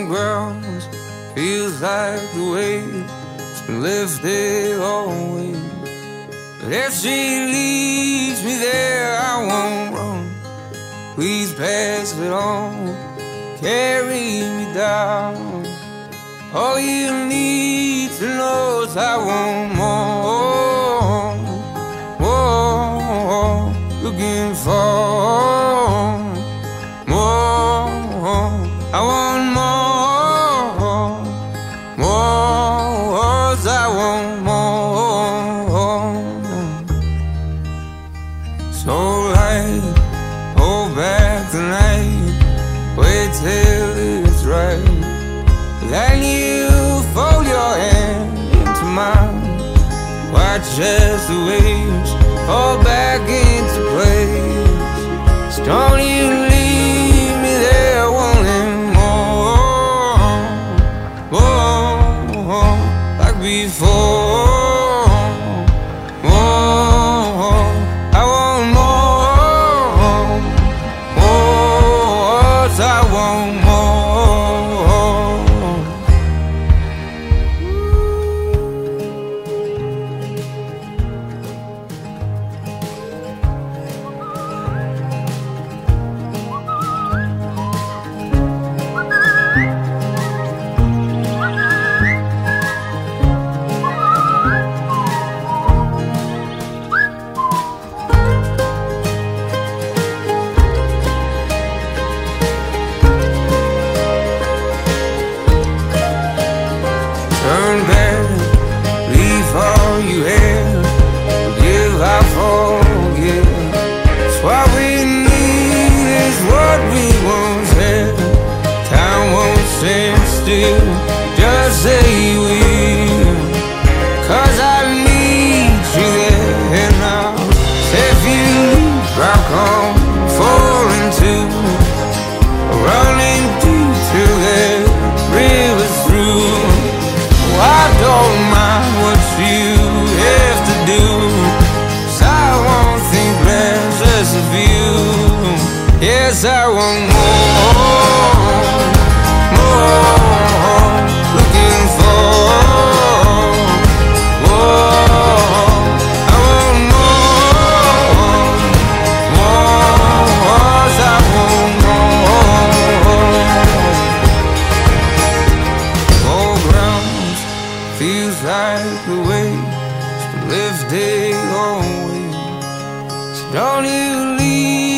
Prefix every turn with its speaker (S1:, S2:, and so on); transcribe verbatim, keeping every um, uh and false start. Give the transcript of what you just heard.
S1: More grounds, feels like the weight's been lifted always. But if she leaves me there, I won't run. Please pass it on, carry me down. All you need to know is I want more, more, looking for more. I want more, more, I want more. So light, hold back the night, wait till it's right. Then you fold your hand into mine, watch as the waves fall back into place. So don't you leave me there wanting more, more, like before. More, I want more, more, I want more. Turn back, leave all you had, forgive, I forget. It's what we need, is what we once had. Time won't stand still, just say you will. Cause I need you there now. If you rock on, fall into, running deep till that river's through. I don't mind what you have to do, 'cause I won't think less of you. Yes, I want more, more, looking for more. I want more, more, I want more. More grounds, feels like the weight's been lifted always. So don't you leave